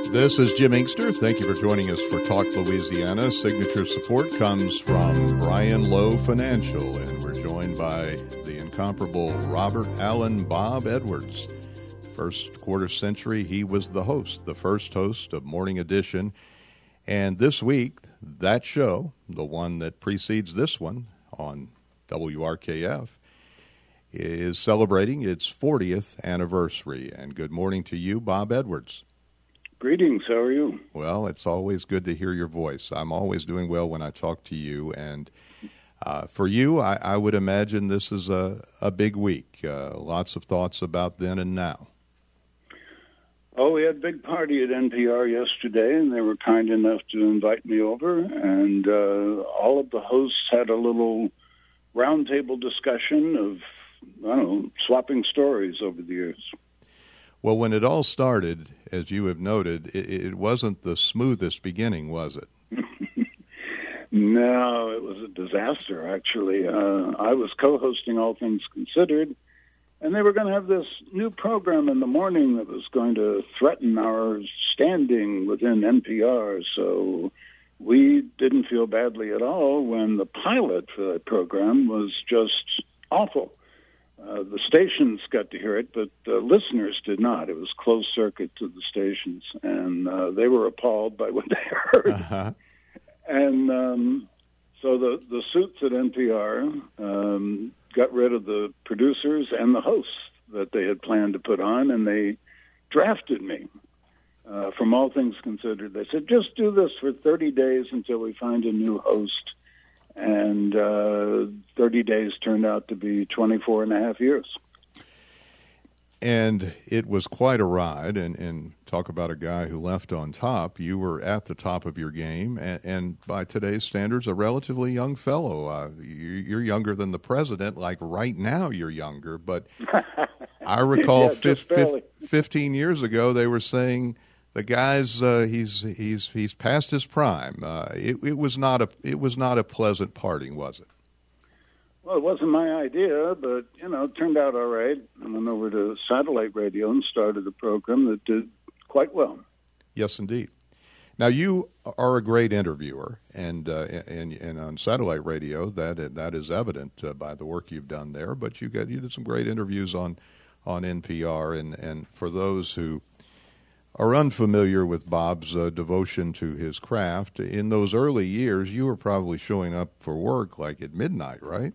This is Jim Inkster. Thank you for joining us for Talk Louisiana. Signature support comes from Brian Lowe Financial, and we're joined by the incomparable Robert Allen Bob Edwards. First quarter century, he was the host, the first host of Morning Edition. And this week, that show, the one that precedes this one on WRKF, is celebrating its 40th anniversary. And good morning to you, Bob Edwards. Greetings. How are you? Well, it's always good to hear your voice. I'm always doing well when I talk to you. And for you, I would imagine this is a big week. Lots of thoughts about then and now. Oh, we had a big party at NPR yesterday, and they were kind enough to invite me over. And all of the hosts had a little roundtable discussion of, swapping stories over the years. Well, when it all started, as you have noted, it wasn't the smoothest beginning, was it? No, it was a disaster, actually. I was co-hosting All Things Considered, and they were going to have this new program in the morning that was going to threaten our standing within NPR. So we didn't feel badly at all when the pilot for that program was just awful. The stations got to hear it, but the listeners did not. It was closed circuit to the stations, and they were appalled by what they heard. Uh-huh. And so the suits at NPR got rid of the producers and the hosts that they had planned to put on, and they drafted me from All Things Considered. They said, just do this for 30 days until we find a new host. And 30 days turned out to be 24 and a half years. And it was quite a ride, and talk about a guy who left on top. You were at the top of your game, and by today's standards, a relatively young fellow. You're younger than the president, like right now you're younger, but I recall 15 years ago they were saying, the guy's he's past his prime. It was not a pleasant parting, was it? Well, it wasn't my idea, but it turned out all right. I went over to satellite radio and started a program that did quite well. Yes, indeed. Now you are a great interviewer, and on satellite radio that is evident by the work you've done there. But you did some great interviews on NPR, and for those who are unfamiliar with Bob's devotion to his craft, in those early years, you were probably showing up for work like at midnight, right?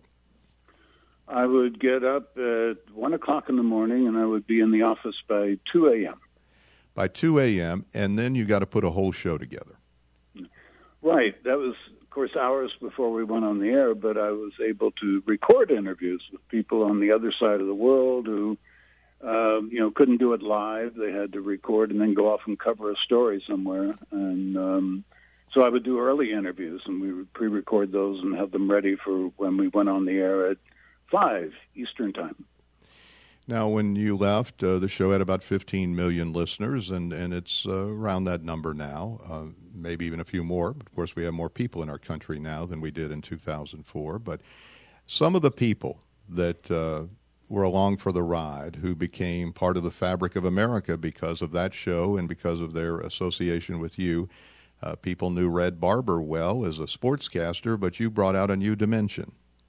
I would get up at 1 o'clock in the morning, and I would be in the office by 2 a.m. By 2 a.m., and then you got to put a whole show together. Right. That was, of course, hours before we went on the air, but I was able to record interviews with people on the other side of the world who couldn't do it live. They had to record and then go off and cover a story somewhere. And so I would do early interviews, and we would pre-record those and have them ready for when we went on the air at 5 Eastern Time. Now, when you left, the show had about 15 million listeners, and it's around that number now, maybe even a few more. Of course, we have more people in our country now than we did in 2004. But some of the people that were along for the ride, who became part of the fabric of America because of that show and because of their association with you. People knew Red Barber well as a sportscaster, but you brought out a new dimension.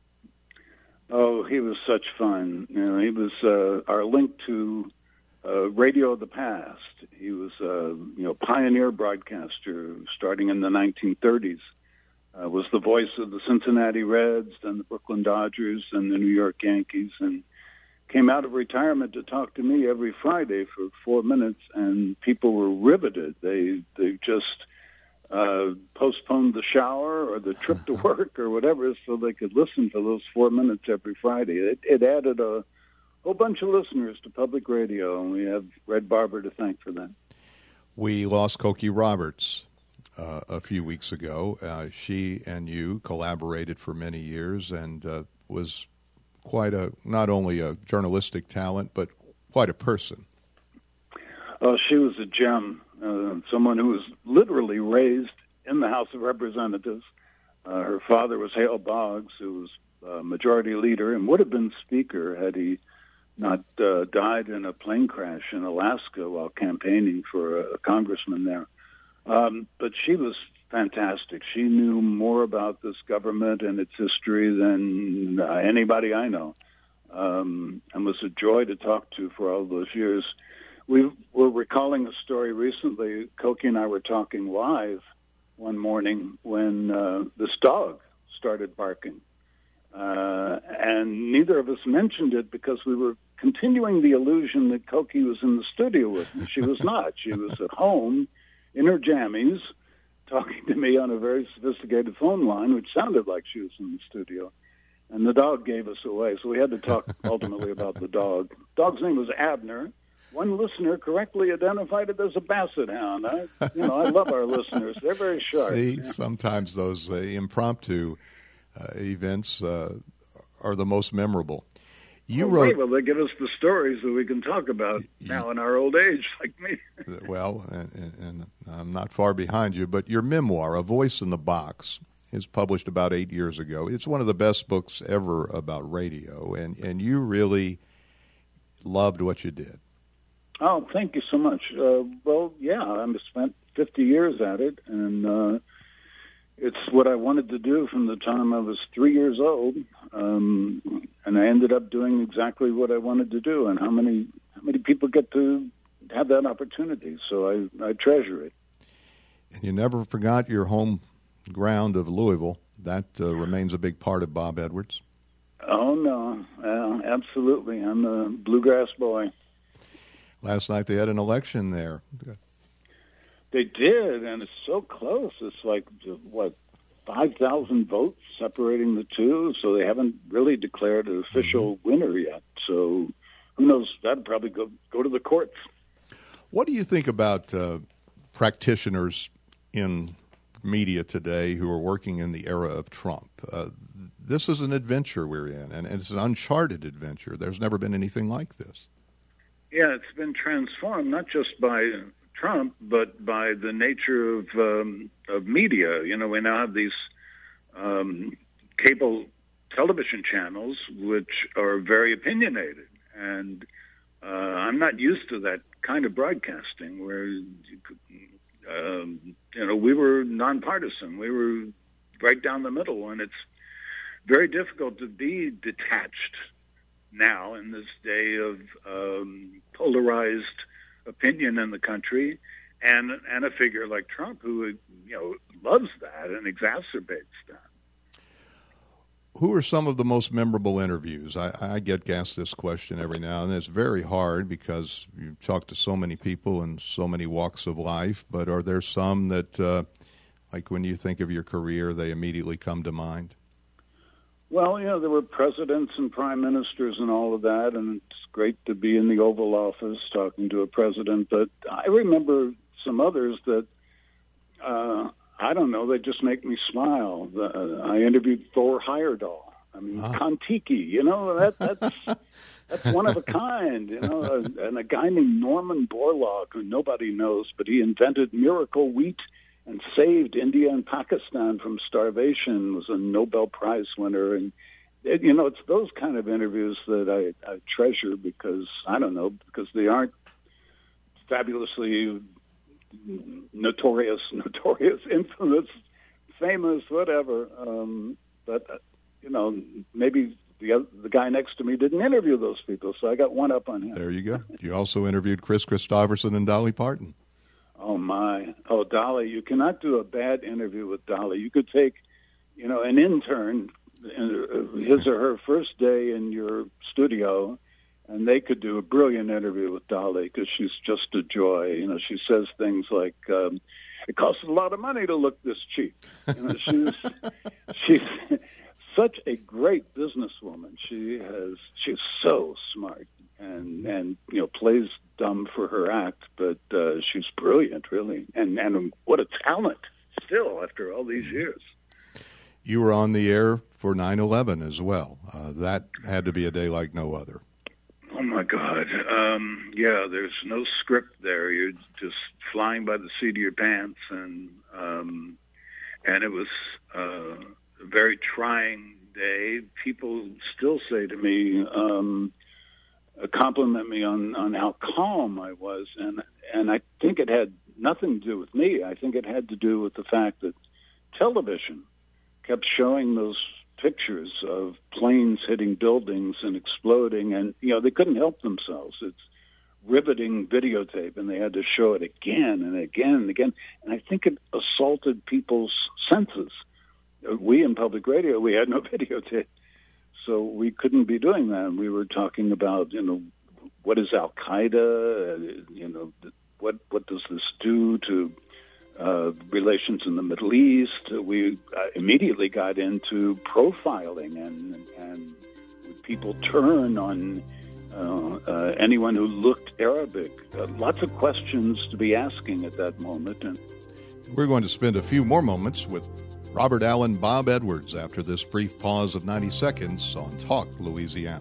Oh, he was such fun. He was our link to radio of the past. He was pioneer broadcaster starting in the 1930s. Was the voice of the Cincinnati Reds, then the Brooklyn Dodgers, and the New York Yankees, and came out of retirement to talk to me every Friday for 4 minutes, and people were riveted. They just postponed the shower or the trip to work or whatever so they could listen for those 4 minutes every Friday. It added a whole bunch of listeners to public radio, and we have Red Barber to thank for that. We lost Cokie Roberts a few weeks ago. She and you collaborated for many years and was quite not only a journalistic talent, but quite a person. Oh, she was a gem, someone who was literally raised in the House of Representatives. Her father was Hale Boggs, who was majority leader and would have been speaker had he died in a plane crash in Alaska while campaigning for a congressman there. But she was fantastic. She knew more about this government and its history than anybody I know, and was a joy to talk to for all those years. We were recalling a story recently. Cokie and I were talking live one morning when this dog started barking. And neither of us mentioned it because we were continuing the illusion that Cokie was in the studio with me. She was not. She was at home in her jammies talking to me on a very sophisticated phone line, which sounded like she was in the studio. And the dog gave us away, so we had to talk ultimately about the dog. The dog's name was Abner. One listener correctly identified it as a basset hound. I love our listeners. They're very sharp. See, sometimes those impromptu events are the most memorable. Well, they give us the stories that we can talk about now in our old age, like me. Well, and I'm not far behind you, but your memoir, A Voice in the Box, is published about 8 years ago. It's one of the best books ever about radio, and you really loved what you did. Oh, thank you so much. I spent 50 years at it, and it's what I wanted to do from the time I was 3 years old, and I ended up doing exactly what I wanted to do. And how many people get to have that opportunity? So I treasure it. And you never forgot your home ground of Louisville. That remains a big part of Bob Edwards. Oh no, absolutely. I'm a bluegrass boy. Last night they had an election there. They did, and it's so close. It's like, 5,000 votes separating the two, so they haven't really declared an official winner yet. So who knows? That'd probably go to the courts. What do you think about practitioners in media today who are working in the era of Trump? This is an adventure we're in, and it's an uncharted adventure. There's never been anything like this. Yeah, it's been transformed not just by Trump, but by the nature of media. We now have these cable television channels which are very opinionated, and I'm not used to that kind of broadcasting where we were nonpartisan. We were right down the middle, and it's very difficult to be detached now in this day of polarized opinion in the country, and a figure like Trump who loves that and exacerbates that. Who are some of the most memorable interviews? I get asked this question every now and then. It's very hard because you talk to so many people in so many walks of life, but are there some that, like when you think of your career, they immediately come to mind? Well, there were presidents and prime ministers and all of that, and it's great to be in the Oval Office talking to a president. But I remember some others that, I don't know, they just make me smile. I interviewed Thor Heyerdahl. Kon-Tiki, that's one of a kind, and a guy named Norman Borlaug, who nobody knows, but he invented miracle wheat and saved India and Pakistan from starvation, was a Nobel Prize winner. And, it's those kind of interviews that I treasure because they aren't fabulously notorious, infamous, famous, whatever. But maybe the guy next to me didn't interview those people, so I got one up on him. There you go. You also interviewed Chris Christopherson and Dolly Parton. Oh, my. Oh, Dolly, you cannot do a bad interview with Dolly. You could take, an intern, his or her first day in your studio, and they could do a brilliant interview with Dolly because she's just a joy. She says things like, it costs a lot of money to look this cheap. She's such a great businesswoman. She's so smart and plays dumb for her act, but she's brilliant, really. And what a talent still after all these years. You were on the air for 9/11 as well. That had to be a day like no other. Oh, my God. There's no script there. You're just flying by the seat of your pants, and it was a very trying day. People still say to me, compliment me on how calm I was, and I think it had nothing to do with me. I think it had to do with the fact that television kept showing those pictures of planes hitting buildings and exploding, and they couldn't help themselves. It's riveting videotape, and they had to show it again and again and again. And I think it assaulted people's senses. We in public radio, we had no videotape, so we couldn't be doing that. We were talking about, what is Al Qaeda? What does this do to relations in the Middle East? We immediately got into profiling, and people turn on anyone who looked Arabic. Lots of questions to be asking at that moment. And we're going to spend a few more moments with Robert Allen Bob Edwards after this brief pause of 90 seconds on Talk Louisiana.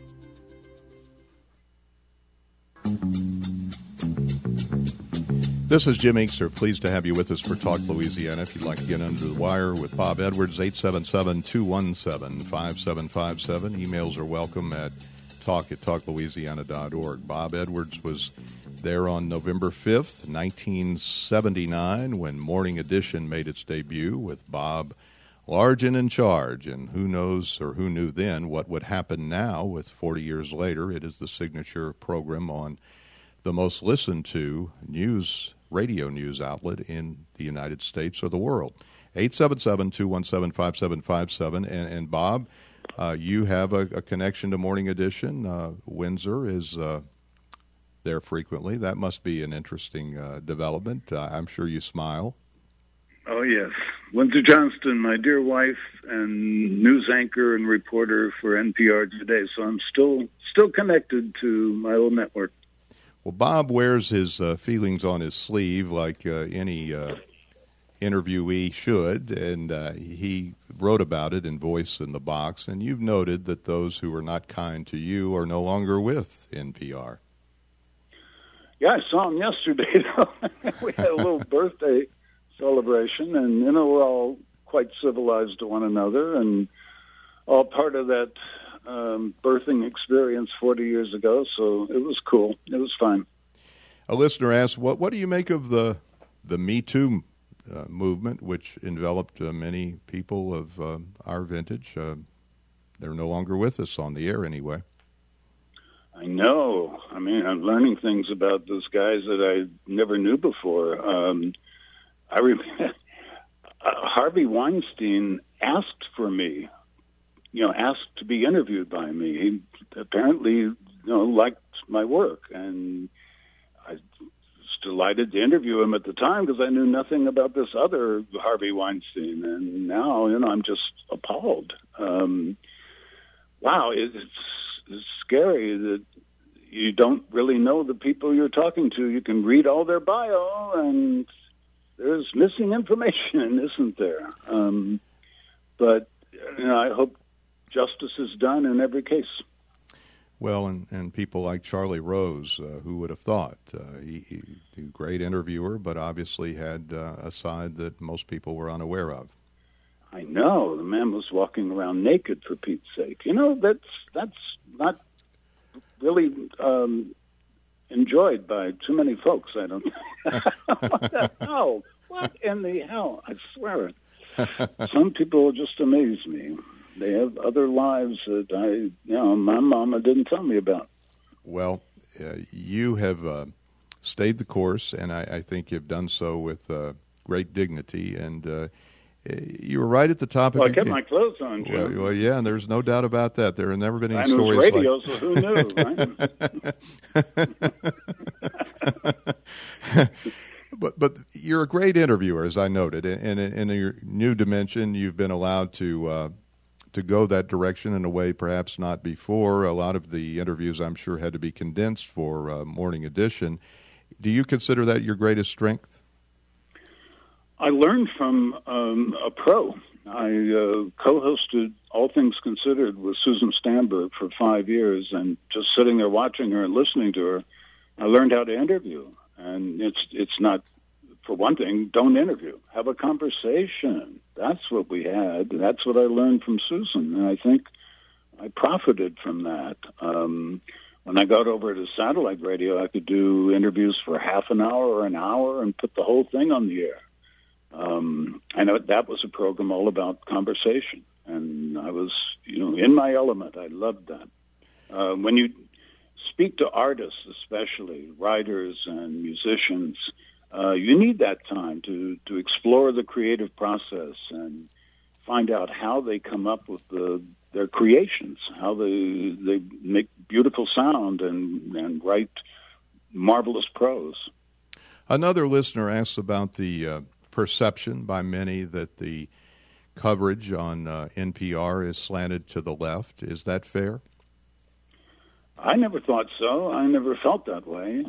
This is Jim Inkster. Pleased to have you with us for Talk Louisiana. If you'd like to get under the wire with Bob Edwards, 877-217-5757. Emails are welcome at talk@talklouisiana.org. Bob Edwards was there on November 5th, 1979, when Morning Edition made its debut with Bob large and in charge. And who knows, or who knew then, what would happen now with 40 years later. It is the signature program on the most listened to radio news outlet in the United States or the world. 877-217-5757. And Bob, you have a connection to Morning Edition. Windsor is there frequently. That must be an interesting development. I'm sure you smile. Oh, yes. Windsor Johnston, my dear wife, and news anchor and reporter for NPR Today. So I'm still connected to my old network. Well, Bob wears his feelings on his sleeve like any interviewee should, and he wrote about it in Voice in the Box, and you've noted that those who were not kind to you are no longer with NPR. Yeah, I saw him yesterday. We had a little birthday celebration, and we're all quite civilized to one another, and all part of that birthing experience 40 years ago. So it was cool. It was fun. A listener asked, "What do you make of the Me Too movement, which enveloped many people of our vintage?" They're no longer with us on the air anyway. I know. I mean, I'm learning things about those guys that I never knew before. I remember Harvey Weinstein asked for me, asked to be interviewed by me. He apparently, liked my work, and I was delighted to interview him at the time because I knew nothing about this other Harvey Weinstein, and now, I'm just appalled. Wow, it's scary that you don't really know the people you're talking to. You can read all their bio, and there's missing information, isn't there? But I hope justice is done in every case. Well, and people like Charlie Rose, who would have thought? He a great interviewer, but obviously had a side that most people were unaware of. I know. The man was walking around naked, for Pete's sake. That's not really enjoyed by too many folks, I don't What the hell? What in the hell? I swear it. Some people just amaze me. They have other lives that my mama didn't tell me about. Well, you have stayed the course, and I think you've done so with great dignity, and you were right at the top of I kept my clothes on, Jim. Well, yeah, and there's no doubt about that. There have never been any stories radio, like... so who knew, right? But you're a great interviewer, as I noted, and in your new dimension, you've been allowed to go that direction in a way perhaps not before. A lot of the interviews, I'm sure, had to be condensed for Morning Edition. Do you consider that your greatest strength? I learned from a pro. I co-hosted All Things Considered with Susan Stamberg for 5 years, and just sitting there watching her and listening to her, I learned how to interview. And it's not, for one thing, don't interview. Have a conversation. That's what we had. That's what I learned from Susan, and I think I profited from that. One when I got over to satellite radio, I could do interviews for half an hour or an hour and put the whole thing on the air. I know that was a program all about conversation, and I was, in my element. I loved that. When you speak to artists, especially writers and musicians, you need that time to explore the creative process and find out how they come up with their creations, how they make beautiful sound and write marvelous prose. Another listener asks about the perception by many that the coverage on NPR is slanted to the left. Is that fair? I never thought so. I never felt that way.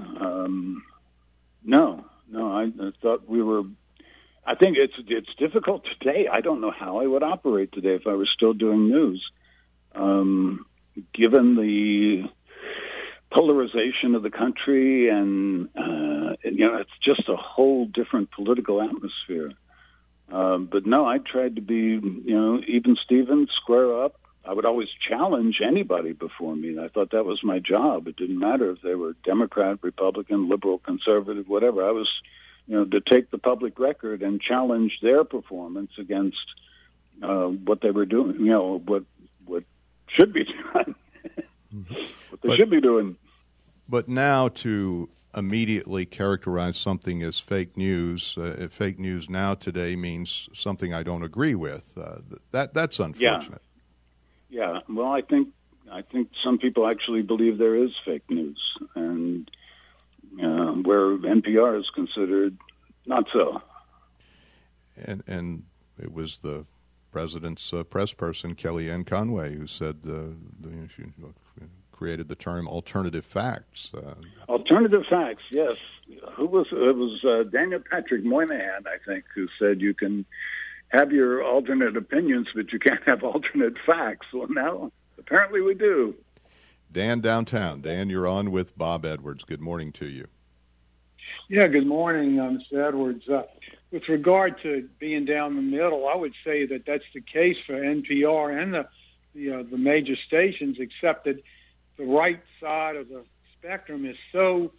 No, I thought we were. I think it's difficult today. I don't know how I would operate today if I were still doing news, given the polarization of the country, and it's just a whole different political atmosphere. But no, I tried to be, even Steven, square up. I would always challenge anybody before me. I thought that was my job. It didn't matter if they were Democrat, Republican, liberal, conservative, whatever. I was, to take the public record and challenge their performance against what they were doing, what should be done, what they should be doing. But now to immediately characterize something as fake news now today means something I don't agree with. That's unfortunate. Yeah. Well, I think some people actually believe there is fake news, and where NPR is considered not so. And it was the president's press person, Kellyanne Conway, who said she created the term alternative facts. Alternative facts, yes. It was Daniel Patrick Moynihan, I think, who said you can have your alternate opinions, but you can't have alternate facts. Well, now, apparently we do. Dan downtown. Dan, you're on with Bob Edwards. Good morning to you. Yeah, good morning, Mr. Edwards. With regard to being down the middle, I would say that that's the case for NPR and the major stations, except that the right side of the spectrum is so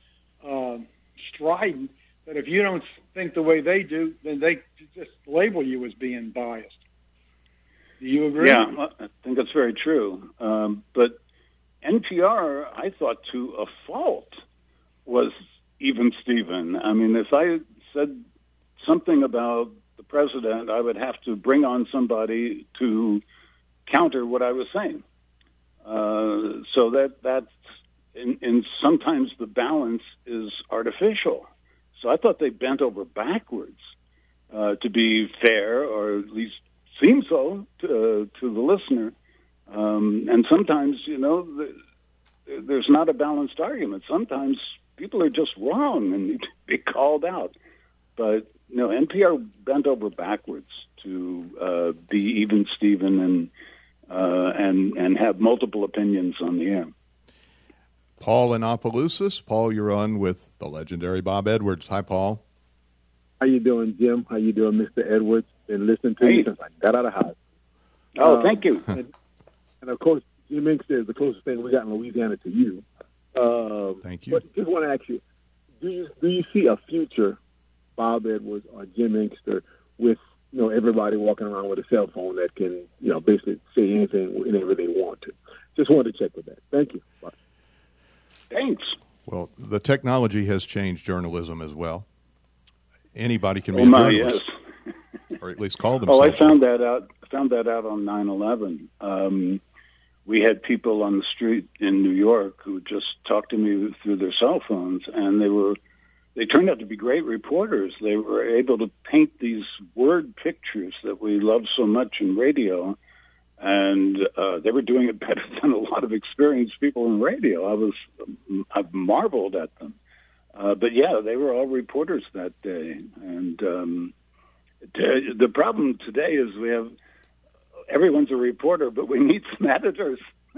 strident that if you don't think the way they do, then they just label you as being biased. Do you agree? Yeah, I think that's very true. But NPR, I thought to a fault, was even Steven. I mean, if I said something about the president, I would have to bring on somebody to counter what I was saying. So that's in sometimes the balance is artificial. So I thought they bent over backwards to be fair, or at least seem so to the listener. And sometimes, there's not a balanced argument. Sometimes people are just wrong and need to be called out. But NPR bent over backwards to be even Steven and have multiple opinions on the air. Paul in Opelousas. Paul, you're on with the legendary Bob Edwards. Hi, Paul. How you doing, Jim? How you doing, Mr. Edwards? Been listening to you since I got out of the house. Oh, thank you. And of course, Jim Inkster is the closest thing we got in Louisiana to you. Thank you. But just want to ask you, do you see a future Bob Edwards or Jim Inkster with everybody walking around with a cell phone that can basically say anything whenever they want to? Just wanted to check with that. Thank you. Bye. Thanks. Well, the technology has changed journalism as well. Anybody can be a journalist, yes. or at least call themselves. Oh, I found that out on 9/11. We had people on the street in New York who just talked to me through their cell phones, and they turned out to be great reporters. They were able to paint these word pictures that we love so much in radio, and they were doing it better than a lot of experienced people in radio. I marveled at them. But yeah, they were all reporters that day. And the problem today is everyone's a reporter, but we need some editors.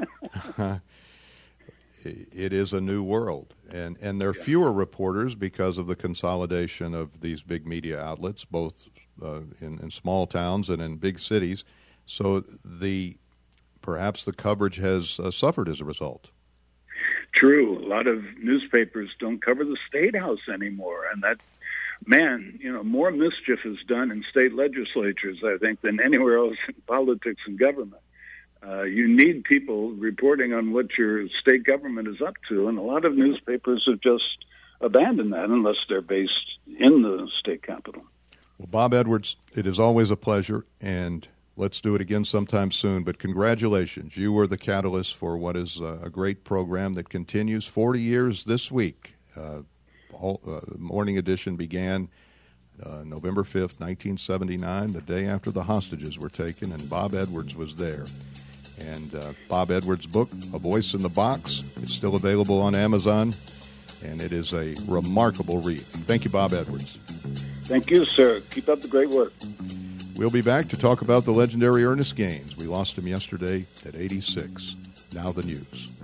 It is a new world, and there are fewer reporters because of the consolidation of these big media outlets, both in small towns and in big cities. So perhaps the coverage has suffered as a result. true. A lot of newspapers don't cover the State House anymore, and that, man, more mischief is done in state legislatures, I think, than anywhere else in politics and government. You need people reporting on what your state government is up to, and a lot of newspapers have just abandoned that unless they're based in the state capital. Well, Bob Edwards, it is always a pleasure, and let's do it again sometime soon. But congratulations. You were the catalyst for what is a great program that continues 40 years this week. Morning Edition began November 5th, 1979, the day after the hostages were taken, and Bob Edwards was there. And Bob Edwards' book, A Voice in the Box, is still available on Amazon, and it is a remarkable read. Thank you, Bob Edwards. Thank you, sir. Keep up the great work. We'll be back to talk about the legendary Ernest Gaines. We lost him yesterday at 86. Now the news.